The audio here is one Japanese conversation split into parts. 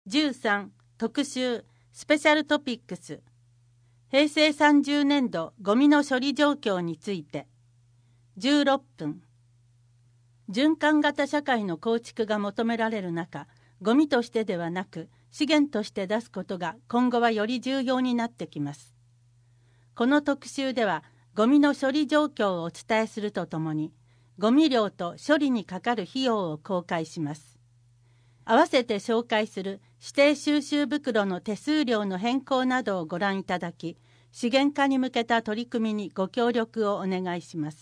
13特集スペシャルトピックス平成30年度ゴミの処理状況について16分循環型社会の構築が求められる中、ゴミとしてではなく資源として出すことが今後はより重要になってきます。この特集ではゴミの処理状況をお伝えするとともに、ゴミ量と処理にかかる費用を公開します。合わせて紹介する指定収集袋の手数料の変更などをご覧いただき、資源化に向けた取り組みにご協力をお願いします。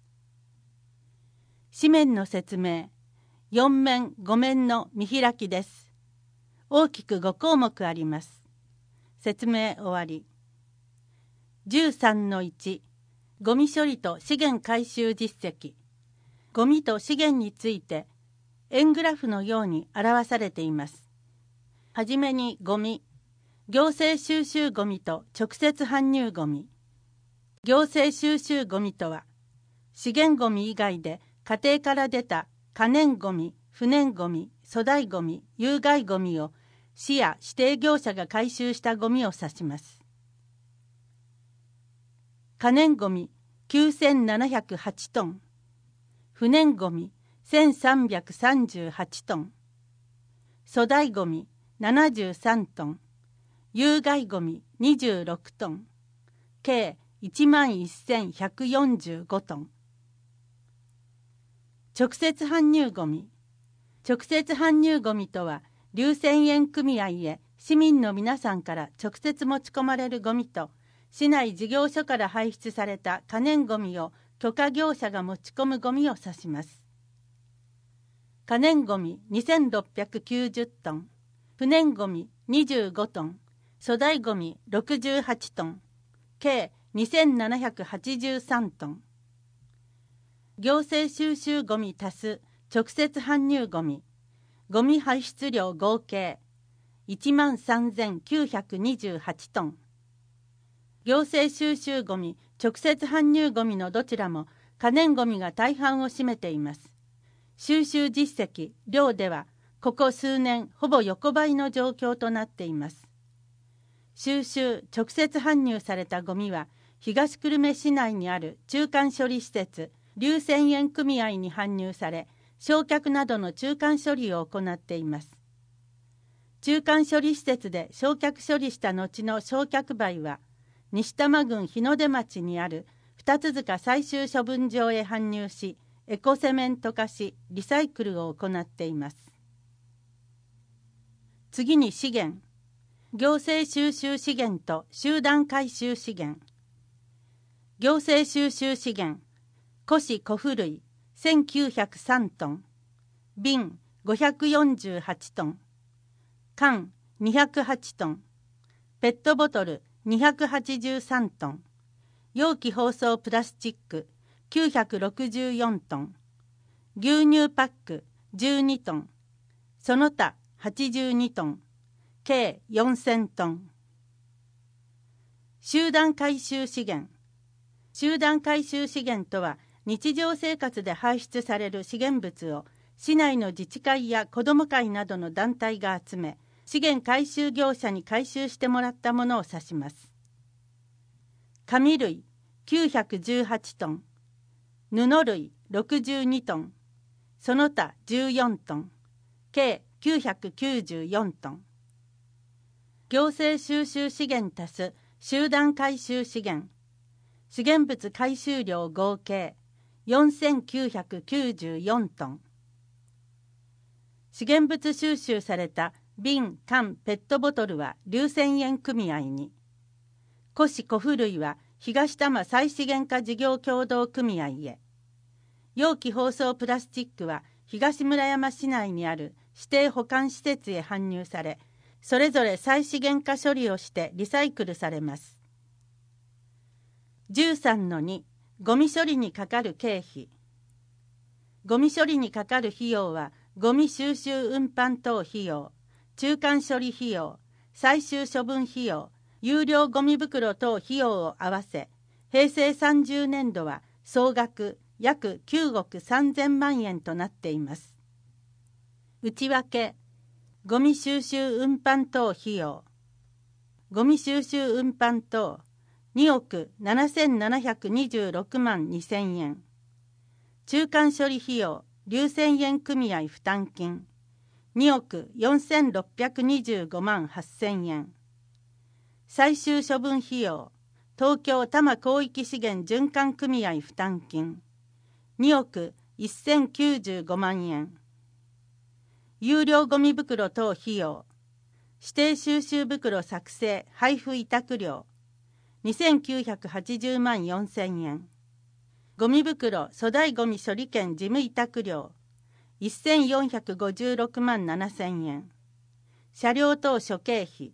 紙面の説明、4面5面の見開きです。大きく5項目あります。説明終わり。13-1、ゴミ処理と資源回収実績。ゴミと資源について、円グラフのように表されています。はじめにゴミ、行政収集ゴミと直接搬入ゴミ。行政収集ゴミとは、資源ゴミ以外で家庭から出た可燃ゴミ、不燃ゴミ、粗大ゴミ、有害ゴミを市や指定業者が回収したゴミを指します。可燃ゴミ9708トン、不燃ゴミ1338トン、粗大ゴミ73トン、有害ゴミ26トン、計11145トン。直接搬入ゴミ。直接搬入ゴミとは、硫泉塩組合へ市民の皆さんから直接持ち込まれるゴミと、市内事業所から排出された可燃ゴミを許可業者が持ち込むゴミを指します。可燃ゴミ2690トン、不燃ゴミ25トン、粗大ゴミ68トン、計2783トン。行政収集ゴミ足す直接搬入ゴミ、ゴミ排出量合計13928トン。行政収集ゴミ、直接搬入ゴミのどちらも可燃ゴミが大半を占めています。収集実績、量ではここ数年ほぼ横ばいの状況となっています。収集、直接搬入されたゴミは東久留米市内にある中間処理施設、硫泉塩組合に搬入され、焼却などの中間処理を行っています。中間処理施設で焼却処理した後の焼却灰は、西多摩郡日の出町にある二塚最終処分場へ搬入し、エコセメント化し、リサイクルを行っています。次に資源。行政収集資源と集団回収資源。行政収集資源。古紙古布類1903トン、瓶548トン、缶208トン、ペットボトル283トン、容器包装プラスチック964トン、牛乳パック12トン、その他82トン、計4000トン。集団回収資源。集団回収資源とは、日常生活で排出される資源物を市内の自治会や子ども会などの団体が集め、資源回収業者に回収してもらったものを指します。紙類918トン、布類62トン、その他14トン、計994トン。行政収集資源足す集団回収資源。資源物回収量合計4994トン。資源物収集された瓶、缶、ペットボトルは硫泉塩組合に、古紙古布類は東多摩再資源化事業協同組合へ、容器包装プラスチックは東村山市内にある指定保管施設へ搬入され、それぞれ再資源化処理をしてリサイクルされます。13-2、ゴミ処理にかかる経費。ゴミ処理にかかる費用は、ゴミ収集運搬等費用、中間処理費用、最終処分費用、有料ゴミ袋等費用を合わせ、平成30年度は総額約9億3000万円となっています。内訳、 ゴミ収集運搬等費用。ゴミ収集運搬等2億7726万2000円。中間処理費用硫酸塩組合負担金2億4625万8000円。最終処分費用東京多摩広域資源循環組合負担金2億1095万円。有料ゴミ袋等費用指定収集袋作成配布委託料2980万4000円。ゴミ袋粗大ゴミ処理券事務委託料1456万7000円。車両等諸経費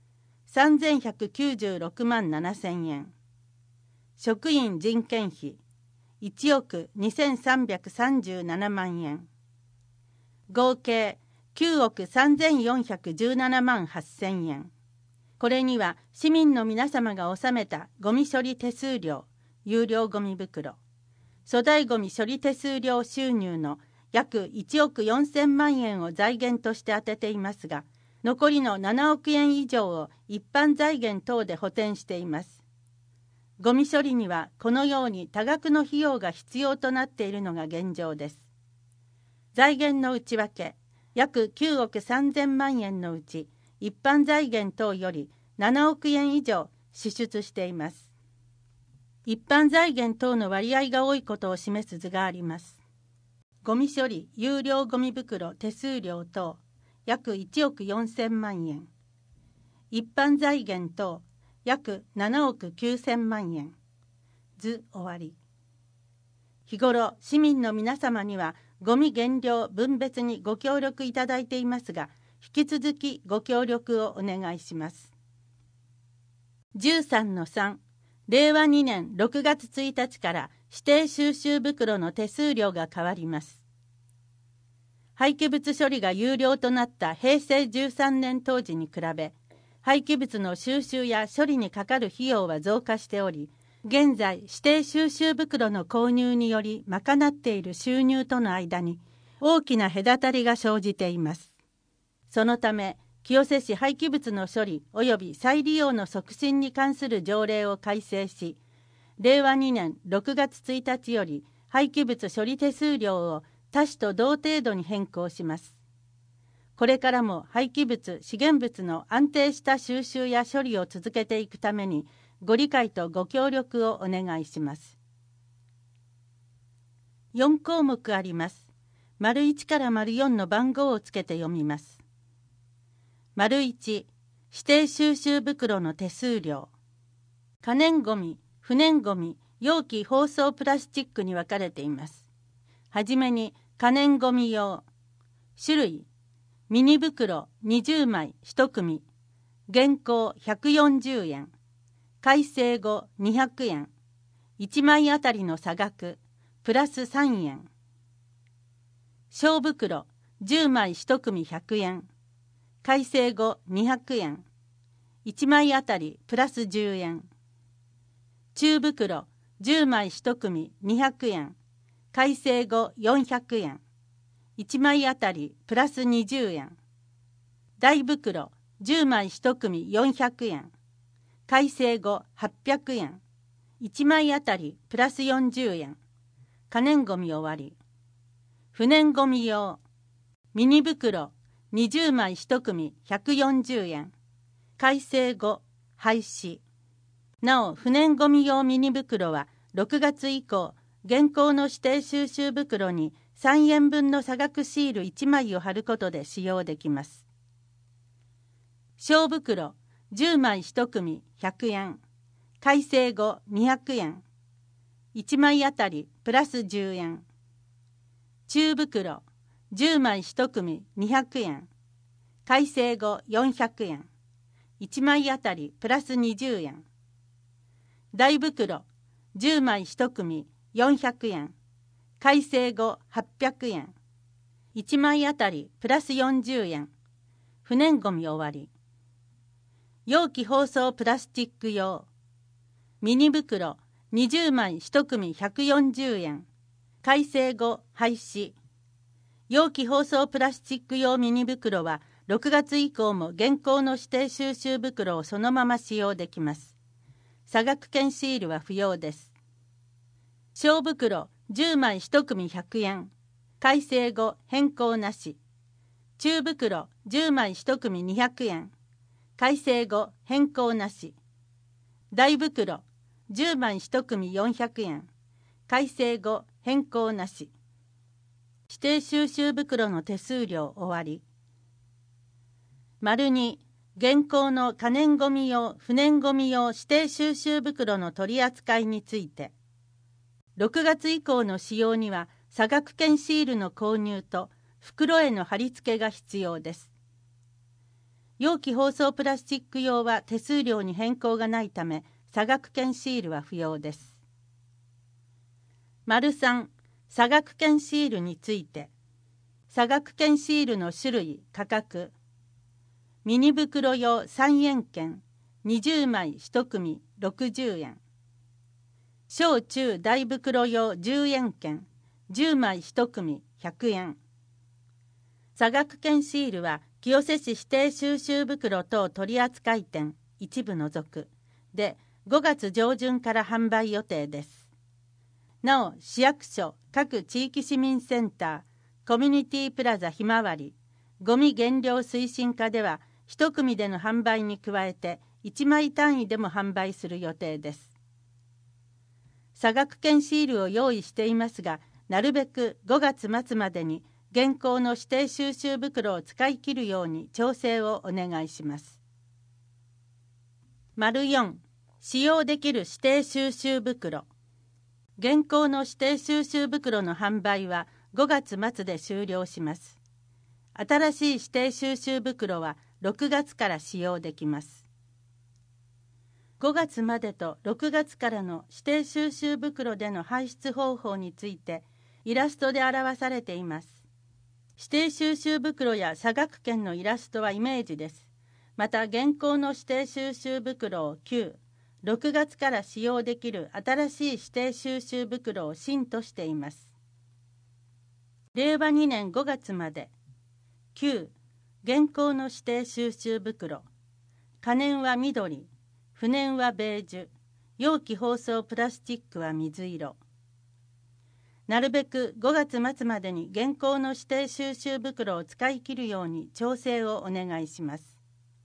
3196万7000円。職員人件費1億2337万円。合計9億3417万8000円。これには市民の皆様が納めたゴミ処理手数料、有料ゴミ袋、粗大ゴミ処理手数料収入の約1億4000万円を財源として充てていますが、残りの7億円以上を一般財源等で補填しています。ゴミ処理にはこのように多額の費用が必要となっているのが現状です。財源の内訳、約9億3000万円のうち、一般財源等より7億円以上支出しています。一般財源等の割合が多いことを示す図があります。ゴミ処理、有料ゴミ袋、手数料等、約1億4000万円。一般財源等、約7億9000万円。図終わり。日頃、市民の皆様には、ゴミ減量分別にご協力いただいていますが、引き続きご協力をお願いします。13-3、令和2年6月1日から指定収集袋の手数料が変わります。廃棄物処理が有料となった平成13年当時に比べ、廃棄物の収集や処理にかかる費用は増加しており、現在指定収集袋の購入により賄っている収入との間に大きな隔たりが生じています。そのため、清瀬市廃棄物の処理及び再利用の促進に関する条例を改正し、令和2年6月1日より廃棄物処理手数料を他市と同程度に変更します。これからも廃棄物・資源物の安定した収集や処理を続けていくために、ご理解とご協力をお願いします。4項目あります。丸1から丸4の番号をつけて読みます。丸1、指定収集袋の手数料。可燃ごみ、不燃ごみ、容器包装プラスチックに分かれています。はじめに可燃ごみ用。種類、ミニ袋20枚1組。現行140円。改正後200円。1枚あたりの差額、プラス3円。小袋10枚1組100円。改正後200円。1枚あたりプラス10円。中袋10枚1組200円。改正後400円。1枚あたりプラス20円。大袋10枚1組400円。改正後800円。1枚あたりプラス40円。可燃ごみ終わり。不燃ごみ用。ミニ袋20枚1組140円。改正後廃止。なお、不燃ごみ用ミニ袋は6月以降、現行の指定収集袋に3円分の差額シール1枚を貼ることで使用できます。小袋10枚1組100円。改正後200円。1枚あたりプラス10円。中袋10枚1組200円。改正後400円。1枚あたりプラス20円。大袋10枚1組400円。改正後800円。1枚あたりプラス40円。不燃ごみ終わり。容器包装プラスチック用。ミニ袋20枚1組140円。改正後廃止。容器包装プラスチック用ミニ袋は 6月以降も現行の指定収集袋をそのまま使用できます。差額券シールは不要です。小袋10枚1組100円。改正後変更なし。中袋10枚1組200円。改正後変更なし。大袋10枚1組400円。改正後変更なし。指定収集袋の手数料終わり。2、現行の可燃ごみ用、不燃ごみ用指定収集袋の取り扱いについて、6月以降の使用には差額券シールの購入と袋への貼り付けが必要です。容器包装プラスチック用は手数料に変更がないため、差額券シールは不要です。3、差額券シールについて、差額券シールの種類、価格、ミニ袋用3円券20枚1組60円。小中大袋用10円券10枚1組100円。差額券シールは清瀬市指定収集袋等取扱店一部除くで5月上旬から販売予定です。なお、市役所、各地域市民センター、コミュニティプラザひまわり、ゴミ減量推進課では1組での販売に加えて1枚単位でも販売する予定です。差額券シールを用意していますが、なるべく5月末までに現行の指定収集袋を使い切るように調整をお願いします。4、使用できる指定収集袋。現行の指定収集袋の販売は5月末で終了します。新しい指定収集袋は6月から使用できます。5月までと6月からの指定収集袋での排出方法についてイラストで表されています。指定収集袋や差額券のイラストはイメージです。また現行の指定収集袋を6月から使用できる新しい指定収集袋を新としています。令和2年5月まで9、現行の指定収集袋。可燃は緑、不燃はベージュ、容器包装プラスチックは水色。なるべく5月末までに現行の指定収集袋を使い切るように調整をお願いします。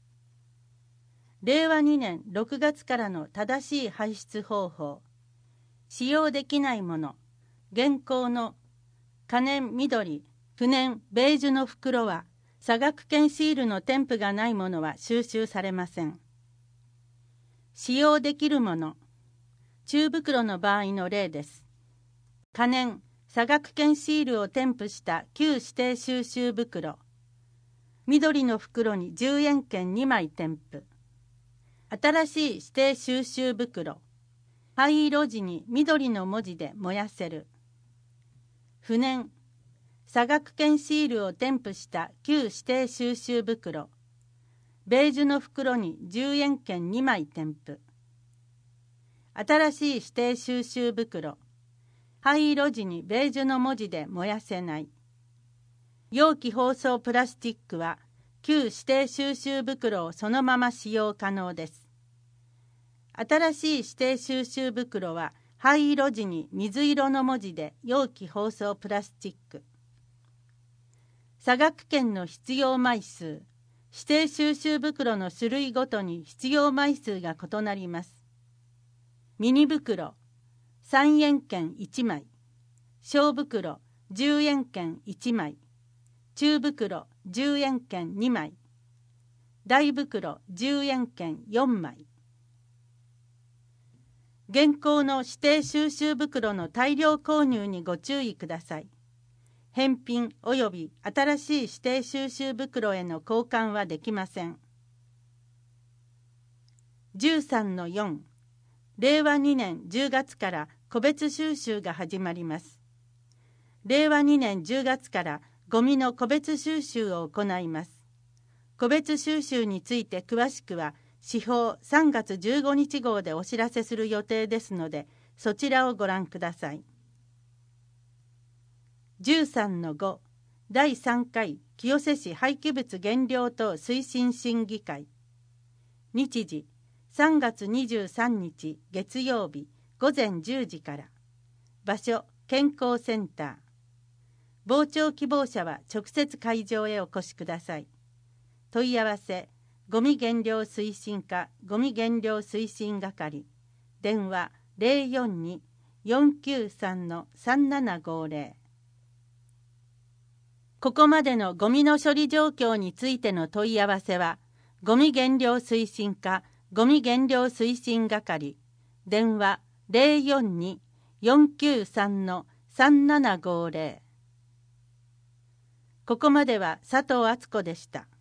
令和2年6月からの正しい排出方法。使用できないもの。現行の可燃緑、不燃ベージュの袋は差額券シールの添付がないものは収集されません。使用できるもの。中袋の場合の例です。可燃、差額券シールを添付した旧指定収集袋。緑の袋に10円券2枚添付。新しい指定収集袋。灰色地に緑の文字で燃やせる。不燃、差額券シールを添付した旧指定収集袋。ベージュの袋に10円券2枚添付。新しい指定収集袋。灰色地にベージュの文字で燃やせない。容器包装プラスチックは旧指定収集袋をそのまま使用可能です。新しい指定収集袋は灰色地に水色の文字で容器包装プラスチック。差額券の必要枚数。指定収集袋の種類ごとに必要枚数が異なります。ミニ袋3円券1枚、小袋10円券1枚、中袋10円券2枚、大袋10円券4枚。現行の指定収集袋の大量購入にご注意ください。返品及び新しい指定収集袋への交換はできません。13-4、令和2年10月から個別収集が始まります。令和2年10月からゴミの個別収集を行います。個別収集について詳しくは、司法3月15日号でお知らせする予定ですので、そちらをご覧ください。13-5、 第3回清瀬市廃棄物減量等推進審議会。日時3月23日月曜日午前10時から。場所健康センター。傍聴希望者は直接会場へお越しください。問い合わせごみ減量推進課ごみ減量推進係。電話042-493-3750。ここまでのゴミの処理状況についての問い合わせは、ゴミ減量推進課ゴミ減量推進係。電話042-493-3750。ここまでは佐藤敦子でした。